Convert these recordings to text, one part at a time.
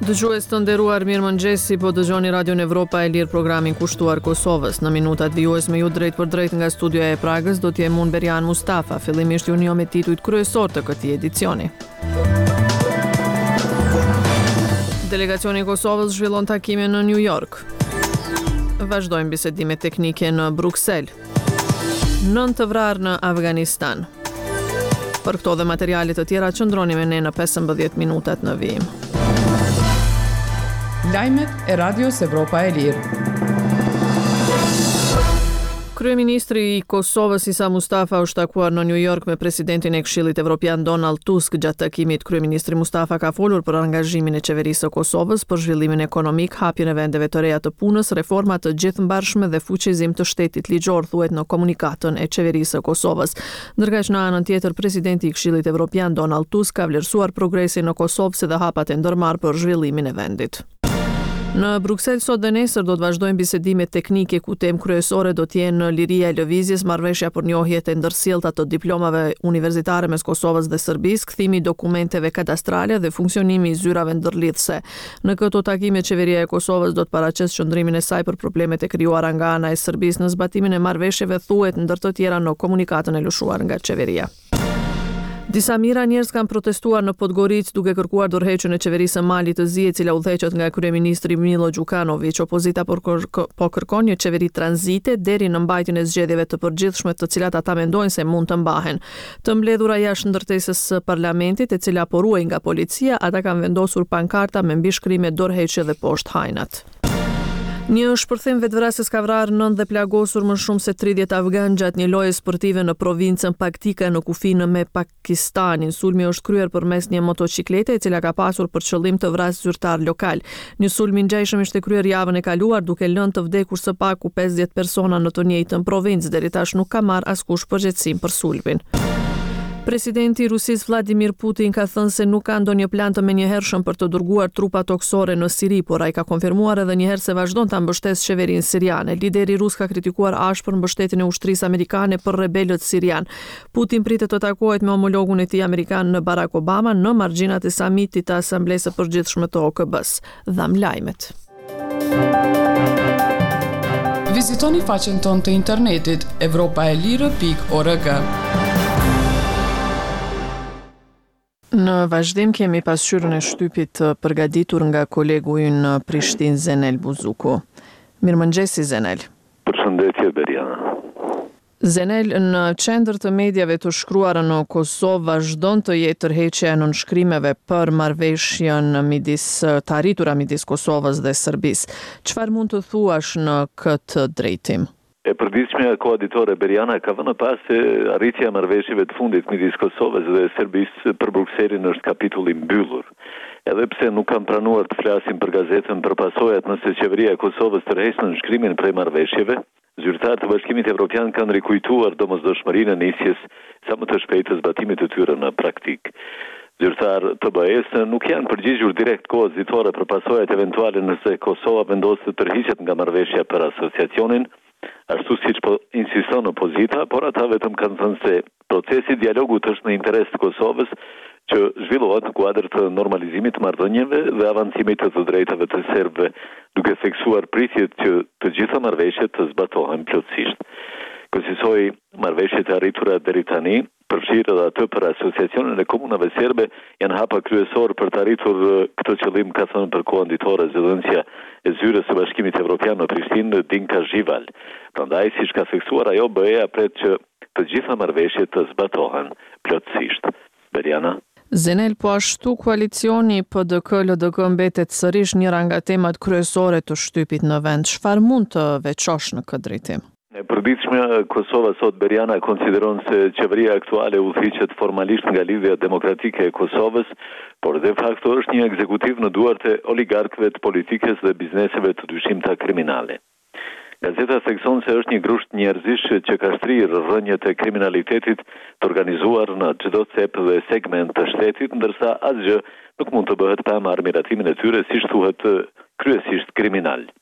Dëgjues të nderuar, mirëmëngjesi, po dëgjoni Radion Evropa e Lirë, programin kushtuar Kosovës. Në minutat vijues me ju drejt për drejt nga studioja e Pragës do t'jem unë Berian Mustafa. Fillimisht ju njoh me titujt kryesor të këtij edicioni. Delegacioni i Kosovës zhvillon takime në New York. Vazhdojmë bisedimet teknike në Bruksel. 9 të vrarë në Afganistan. Për këto dhe materialet të tjera qëndroni me ne në 15 minutat në vijim. Lajmet e Radios Evropa e Lirë. Kryeministri i Kosovës Isa Mustafa është takuar në New York me presidentin e Këshillit Evropian Donald Tusk. Gjatë takimit, kryeministri Mustafa ka folur për angazhimin e qeverisë së Kosovës për zhvillimin ekonomik, hapjen e vendeve të reja të punës, reforma të gjithëmbarshme dhe fuqizim të shtetit ligjor, thuhet në komunikatën e qeverisë së Kosovës. Ndërkaq në anën tjetër, presidenti i Këshillit Evropian Donald Tusk ka vlerësuar progresin në Kosovë si dhe hapat e ndërmarrë për zhvillimin e vendit. Në Bruksel sot dhe nesër do të vazhdojnë bisedimet teknike ku temë kryesore do të jenë liria e lëvizjes, marrëveshja për njohjet e ndërsjellta të diplomave universitare mes Kosovës dhe Serbisë, kthimi i dokumenteve kadastrale dhe funksionimi i zyrave ndërlidhëse. Në këto takime qeveria e Kosovës do të paraqesë qëndrimin e saj për problemet e krijuara nga ana e Serbisë në zbatimin e marrëveshjeve, thuhet ndër të tjera në komunikatën e lëshuar nga qeveria. Disa mijëra njerëz kanë protestuar në Podgoricë duke kërkuar dorëheqjen e qeverisë së Malit të zi, e cila udhëheqet nga kryeministri Milo Đukanović. Opozita po kërkon një qeveri tranzite deri në mbajtjen e zgjedhjeve të përgjithshme, të cilat ata mendojnë se mund të mbahen. Të mbledhura jashtë ndërtesës së parlamentit, e cila po ruhej nga policia, ata kanë vendosur pankarta me mbishkrime dorëheqje dhe poshtë hajnat. Një shpërthim vetvrasës ka vrarë 9 dhe plagosur më shumë se 30 afgan gjatë një loje sportive në provincën Paktika në kufinë me Pakistanin. Sulmi është kryer përmes një motociklete e cila ka pasur për qëllim të vrasë zyrtar lokal. Një sulm i ngjashëm ishte kryer javën e kaluar duke lënë të vdekur së paku 50 persona në të njëjtën provincë. Deri tash nuk ka marrë askush përgjegjësim për sulmin. Presidenti i Rusisë Vladimir Putin ka thënë se nuk ka ndonjë plan të menjëhershëm për të dërguar trupa toksore në Siri, por ai ka konfirmuar edhe një herë se vazhdon ta mbështesë qeverinë siriane. Lideri rus ka kritikuar ashpër mbështetjen e ushtrisë amerikane për rebelët sirian. Putin pritet të takohet me homologun e tij amerikan në Barack Obama në margjinat e samitit të Asamblesë së Përgjithshme të OKB-s. Dham lajmet. Vizitoni faqen tonë të internetit europaelire.org. Në vazhdim kemi pasqyrën e shtypit të përgatitur nga kolegu ynë në Prishtinë, Zenel Buzuku. Mirëmëngjesi, Zenel. Përshëndetje, Beriana. Zenel, në qendër të mediave të shkruara në Kosovë vazhdon të jetë tërheqja e nënshkrimeve për marrëveshjen të arritura midis Kosovës dhe Serbisë. Çfarë mund të thuash në këtë drejtim? E përditshmja koaditore Beriana ka vënë pas se arritja e marrëveshjeve të fundit midis Kosovës dhe Serbisë për Brukselin është kapitulli mbyllur. Edhe pse nuk kam pranuar të flasim për gazetën për pasojat nëse qeveria e Kosovës tërheq nënshkrimin prej marrëveshjeve, zyrtarët të Bashkimit Evropian kanë rikujtuar domosdoshmërinë e nisjes sa më të shpejtë të zbatimit të tyre në praktik. Zyrtarët të BE-s nuk janë përgjigjur direkt kohës zitore për pasojat eventuale nëse Kosova vendos të tërhiqet nga marrëveshja për asociacionin, ashtu siç po insiston opozita, por ata vetëm kanë thënë se procesi i dialogut është në interes të Kosovës që zhvillohet në kuadër të normalizimit të marrëdhënieve dhe avancimit të drejtave të serbëve, duke theksuar pritjet që të gjitha marrëveshjet të zbatohen plotësisht. Kësaj marrëveshjet e arritura deri tani, përfshirë edhe atë për asociacionin e komunave serbe, janë hapa kryesor për të arritur këtë qëllim, ka thënë për koanditore zëdhënësja e zyrës së Bashkimit Evropian në Prishtinë, Dinka Zhival. Prandaj, siç ka theksuar ajo, BE-ja pret që të gjitha marrëveshjet të zbatohen plotësisht. Beriana. Zenel, po ashtu koalicioni PDK-LDK mbetet sërish njëra nga temat kryesore të shtypit në vend. Çfarë mund të veçosh në këtë drejtim? E përditshmja Kosova sot, Beriana, konsideron se qeveria aktuale udhëhiqet formalisht nga lidhja demokratike e Kosovës, por de facto është një ekzekutiv në duart e oligarkëve të politikës dhe bizneseve të dyshimta kriminale. Gazeta thekson se është një grusht njerëzish që ka shtrirë rrënjët e kriminalitetit të organizuar në çdo cep dhe segment të shtetit, ndërsa asgjë nuk mund të bëhet pa marrë miratimin e tyre, siç thuhet kryesisht kriminal.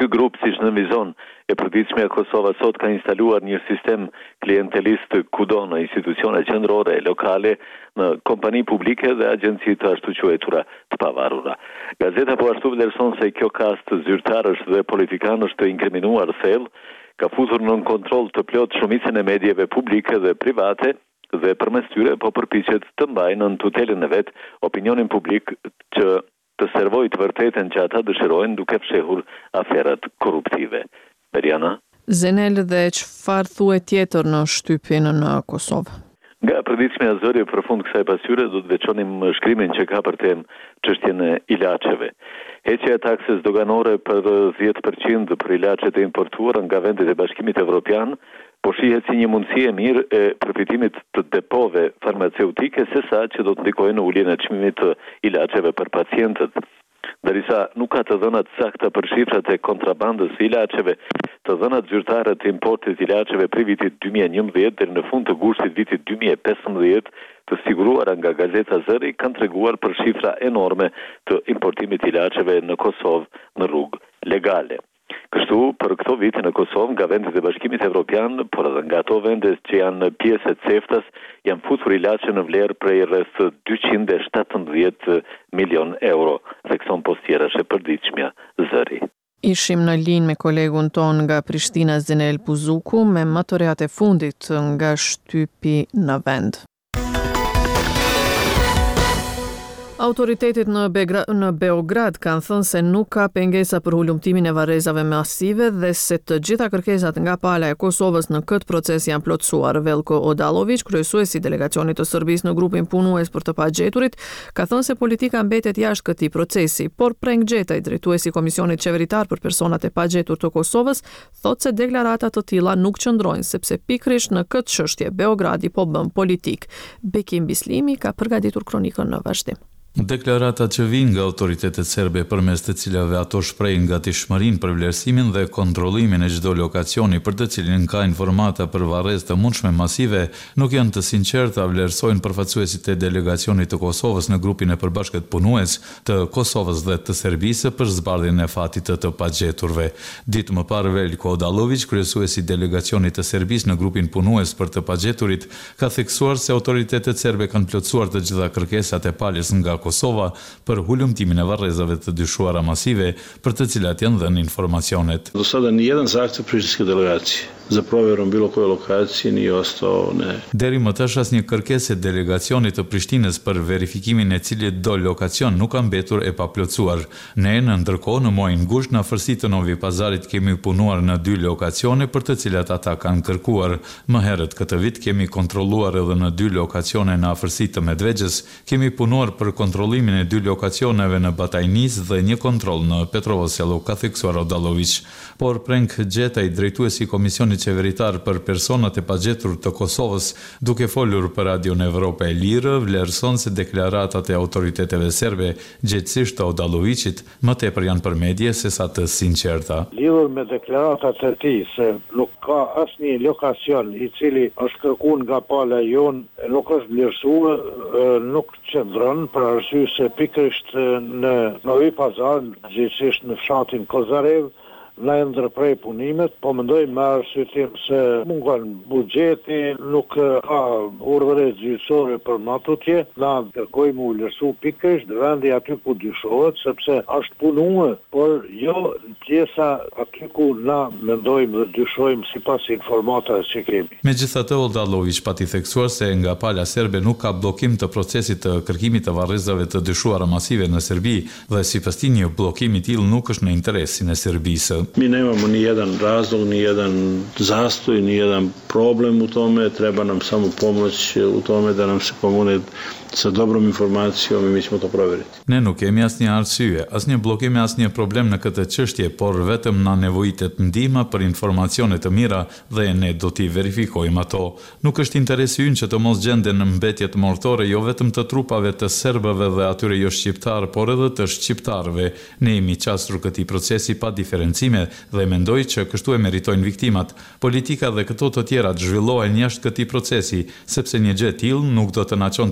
Ky grup, siç nënvizon e përditshmja Kosova sot, ka instaluar një sistem klientelist kudo në institucione qendrore, lokale, në kompani publike dhe agjenci të ashtu quajtura të pavarura. Gazeta po ashtu vlerëson se kjo kast zyrtarësh dhe politikanësh të inkriminuar thellë ka futur nën kontroll të plot shumicën e medjeve publike dhe private dhe përmes tyre po përpiqet të mbajnë në tutelën e vet opinionin publik që të servojë të vërtetën që ata dëshirojnë duke fshehur aferat korruptive. Beriana? Zenel, dhe çfarë thuhet tjetër në shtypin në Kosovë? Nga përditshmja zëri përfund kësaj pasqyre do të veçonim shkrimin që ka për temë çështjen e ilaçeve. Heqja e takses doganore për 10% për ilaçet e importuara nga vendet e Bashkimit Evropian po shihet si një mundësi e mirë e përfitimit të depove farmaceutike sesa që do të ndikojë në uljen e çmimit të ilaçeve për pacientët. Derisa nuk ka të dhënat sakta për shifrat e kontrabandës së ilaçeve, të dhënat zyrtare të importit të ilaçeve prej vitit 2011 deri në fund të gushtit vitit 2015 të siguruara nga Gazeta Zëri kanë treguar për shifra enorme të importimit të ilaçeve në Kosovë në rrugë legale. Kështu, për këto vite në Kosovë, nga vendet e Bashkimit Evropian, por edhe nga ato vendet që janë pjesë e CEFTA-s, janë futur ilaçe në vlerë prej rreth 217 milion euro, thekson postjerash e përditshmja Zëri. Ishim në linjë me kolegun ton nga Prishtina, Zenel Puzuku, me materiat e fundit nga shtypi në vend. Autoritetet në Beograd kanë thënë se nuk ka pengesa për hulumtimin e varrezave masive dhe se të gjitha kërkesat nga pala e Kosovës në këtë proces janë plotësuar. Velko Odalović, kryesuesi i delegacionit të Serbisë në grupin punues për të pagjeturit, ka thënë se politika mbetet jashtë këtij procesi, por Prenk Gjetaj, drejtuesi i Komisionit Qeveritar për personat e pagjetur të Kosovës, thotë se deklarata të tilla nuk qëndrojnë sepse pikërisht në këtë çështje Beogradi po bën politik. Bekim Bislimi ka përgatitur kronikën në vazhdim. Deklaratat që vijnë nga autoritetet serbe përmes të cilave ato shprehin gatishmërinë për vlerësimin dhe kontrollimin e çdo lokacioni për të cilin ka informata për varrezë të mundshme masive, nuk janë të sinqerta, vlerësojnë përfaqësuesit e delegacionit të Kosovës në grupin e përbashkët punues të Kosovës dhe të Serbisë për zbardhjen e fatit të pagjeturve. Ditë më parë, Veljko Odalović, kryesuesi i delegacionit të Serbisë në grupin punues për të pagjeturit, ka theksuar se autoritetet serbe kanë plotësuar të gjitha kërkesat e palës nga Kosova për hulumtimin e varrezave të dyshuara masive për të cilat janë dhënë informacionet. Do sada nijedan zahtjev prištinske delegacije za provjerom bilo koje lokacije nije ostao ne. Deri më tash asnjë kërkesë delegacionit të Prishtinës për verifikimin e cilit do lokacion nuk ka mbetur e paplotësuar. Ne në ndërkohë në muajin gusht në afërsitë të Novi Pazarit kemi punuar në 2 lokacione për të cilat ata kanë kërkuar. Më herët këtë vit kemi kontrolluar edhe në 2 lokacione në afërsitë të Medvegjës, kemi punuar për kontrollimin e 2 lokacioneve në Batajnis dhe një kontroll në Petrovosjelo, ka theksuar Odalović. Por Prenk Gjetaj, drejtuesi i Komisionit Qeveritar për personat e pagjetur të Kosovës, duke folur për Radion Evropa e Lirë, vlerëson se deklaratat e autoriteteve serbe, gjithsesi të Odalovićit, më tepër janë për medje se sa të sinqerta. Lidhur me deklaratat e tij se nuk ka asnjë lokacion i cili është kërkuar nga pala jon, nuk është vlerësuar, nuk qëndron për arsye se pikërisht në Novi Pazar, gjithsesi në fshatin Kozarev, na ndërprej punimet, po mendoj me arsye se mungon buxheti, nuk ka urdhëre gjyqësore për matutje, na kërkojmë u vlerësu pikërisht vendi aty ku dyshohet, sepse është punuar, por jo pjesa aty ku na mendojmë dhe dyshojmë sipas informatave që kemi. Megjithatë, Odalović pati theksuar se nga pala serbe nuk ka bllokim të procesit të kërkimit të varrezave të dyshuara masive në Serbi dhe sipas tij një bllokim i tillë nuk është në interesin e Serbisë. Mi nemamo ni jedan razlog, ni jedan zastoj, ni jedan problem u tome, treba nam samo pomoć u tome da nam se pomogne sa dobrom informacijom i mi ćemo to provjeriti. Ne nuk kemi asnjë arsye, asnjë bllokim, asnjë problem në këtë çështje, por vetëm na nevojitet ndihma për informacione të mira dhe ne do t'i verifikojmë ato. Nuk është interesi ynë që të mos gjenden në mbetje të mortore jo vetëm të trupave të serbëve dhe atyre jo shqiptar, por edhe të shqiptarëve. Ne jemi qasur këtij procesi pa diferencime dhe mendoj që kështu e meritojnë viktimat. Politika dhe këto të tjera zhvillohen jashtë këtij procesi, sepse një gjë e tillë nuk do të na çonte askund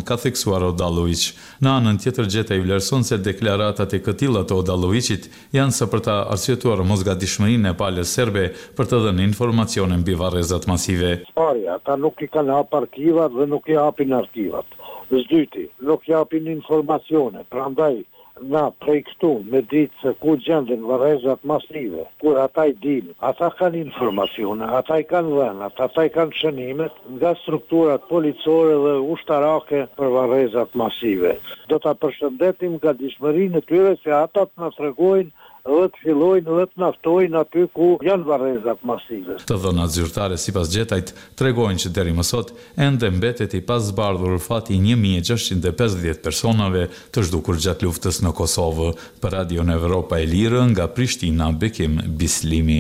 ka theksuar Odallović. Në anën tjetër, gjeta i vlerëson se deklaratat e këtillat të Odallovićit janë sa për ta arsyetuar mosgatishmërinë e palës serbe për të dhënë informacione mbi varrezat masive. Parja, ata nuk i kanë hap arkivat dhe nuk i hapin arkivat. Zdyti, nuk i hapin informacione, prandaj na prej këtu me ditë se ku gjenden varrezat masive, kur ata i dinë, ata kanë informacione, ata i kanë dhënat, ata i kanë shënimet nga strukturat policore dhe ushtarake për varrezat masive. Do ta përshëndetim nga dishmërinë e tyre se ata të na tregojnë dhe të fillojnë dhe të naftojnë aty ku janë varrezat masive. Të dhënat zyrtare sipas gjetajt tregojnë që deri më sot ende mbetet i pazbardhur fati 1650 personave të zhdukur gjatë luftës në Kosovë. Për Radio Evropa e Lirë nga Prishtina, Bekim Bislimi.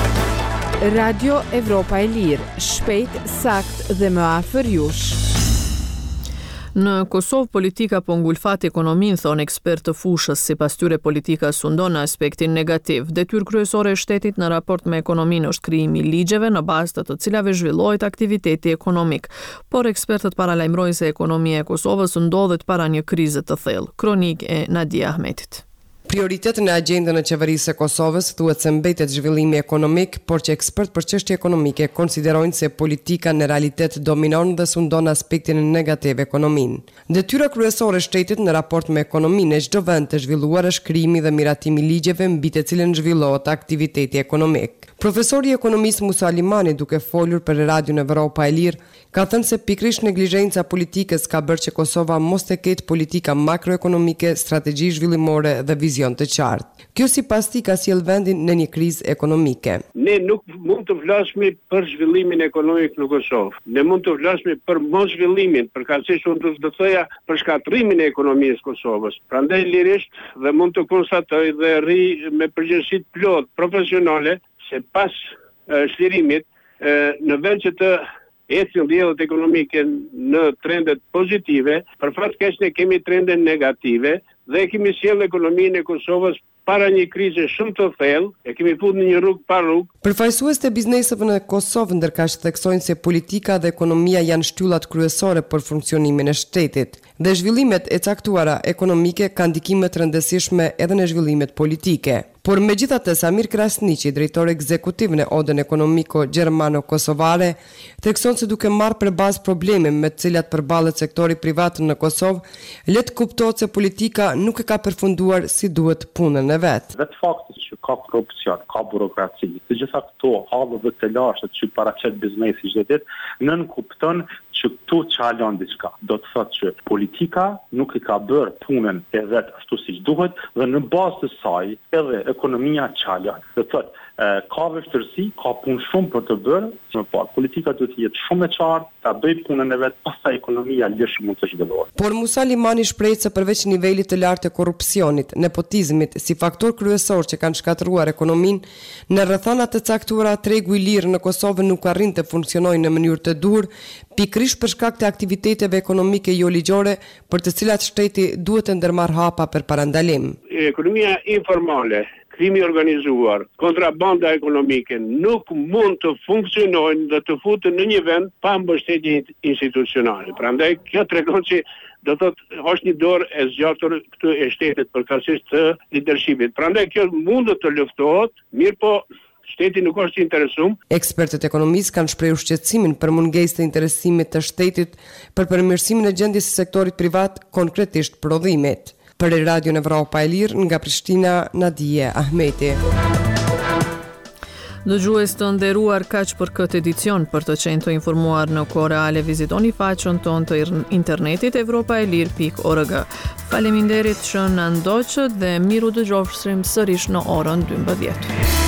Radio Evropa e Lirë, shpejt, sakt dhe më afër jush. Në Kosovë politika po ngulfat ekonominë, thonë ekspert të fushës, sipas tyre politika sundon në aspektin negativ. Detyrë kryesore e shtetit në raport me ekonominë është krijimi i ligjeve në bazë të të cilave zhvillohet aktiviteti ekonomik. Por ekspertët paralajmërojnë se ekonomia e Kosovës ndodhet para një krize të thellë. Kronik e Nadia Ahmetit. Prioritet në agjendën e qeverisë së Kosovës thuhet se mbetet zhvillimi ekonomik, por që ekspert për çështje ekonomike konsiderojnë se politika në realitet dominon dhe sundon aspektin negativ ekonominë. Detyra kryesore e shtetit në raport me ekonominë e çdo vend të zhvilluar është krijimi dhe miratimi i ligjeve mbi të cilën zhvillohet aktiviteti ekonomik. Profesori i ekonomisë Musa Limani, duke folur për Radion Evropa e Lirë, ka thënë se pikërisht neglizhenca politikës ka bërë që Kosova mos të ketë politika makroekonomike, strategji zhvillimore dhe vizion të qartë. Kjo sipas tij ka sjell vendin në një krizë ekonomike. Ne nuk mund të flasim për zhvillimin ekonomik në Kosovë. Ne mund të flasim për mos zhvillimin, përkatësisht unë do të thoja për shkatrimin e ekonomisë së Kosovës. Prandaj lirisht dhe mund të konstatoj dhe rri me përgjegjësi plot profesionale se pas shlirimit në vend që të ecën rrjedhët ekonomike në trendet pozitive, për fat keq ne kemi trende negative dhe kemi sjellë ekonominë e Kosovës para një krize shumë të thellë, e kemi futur në një rrugë pa rrugë. Përfaqësues të bizneseve në Kosovë ndërkaq theksojnë se politika dhe ekonomia janë shtyllat kryesore për funksionimin e shtetit dhe zhvillimet e caktuara ekonomike kanë ndikime të rëndësishme edhe në zhvillimet politike. Por megjithatë, Samir Krasniqi, drejtori ekzekutiv në Odën Ekonomiko Gjermano-Kosovare, thekson se duke marrë përballë probleme me të cilat përballet sektori privat në Kosovë, le të kuptohet se politika nuk e ka përfunduar si duhet punën e vet. Vetë fakti që ka korrupsion, ka burokraci, të gjitha këto hallet dhe të lashët që paraqet biznesi çdo ditë, nën kupton që këtu çalon diçka. Do të thotë që politika nuk i ka bërë punën e vet ashtu siç duhet dhe në bazë të saj edhe ekonomia çalon. Do të thotë ka vështirësi, ka punë shumë për të bërë, më parë politika duhet të jetë shumë e qartë, ta bëjë punën e vet, pastaj ekonomia lish mund të zhvillohet. Por Musa Limani shpreh se përveç nivelit të lartë të korrupsionit, nepotizmit si faktor kryesor që kanë shkatëruar ekonominë, në rrethana të caktuara tregu i lirë në Kosovë nuk arrin të funksionojë në mënyrë të duhur, pikërisht për shkak të aktiviteteve ekonomike jo ligjore, për të cilat shteti duhet të ndërmarrë hapa për parandalim. Ekonomia informale, krimi organizuar, kontrabanda ekonomike nuk mund të funksionojnë dhe të futen në një vend pa mbështetje institucionale. Prandaj kjo tregon se do thotë është një dorë e zgjatur këtu e shtetit përkatësisht të leadershipit. Prandaj kjo mund të luftohet, mirë po shteti nuk është i interesuar. Ekspertët ekonomistë kanë shprehur shqetësimin për mungesë të interesimit të shtetit për përmirësimin e gjendjes së sektorit privat, konkretisht prodhimit. Për Radion Evropa e Lirë nga Prishtina, Nadia Ahmeti. Dëgjues të nderuar, kaq për këtë edicion. Për të qenë të informuar në kohë reale, vizitoni faqen tonë të internetit europaelir.org. Faleminderit që na ndoqët dhe miru dëgjofshim sërish në orën 12.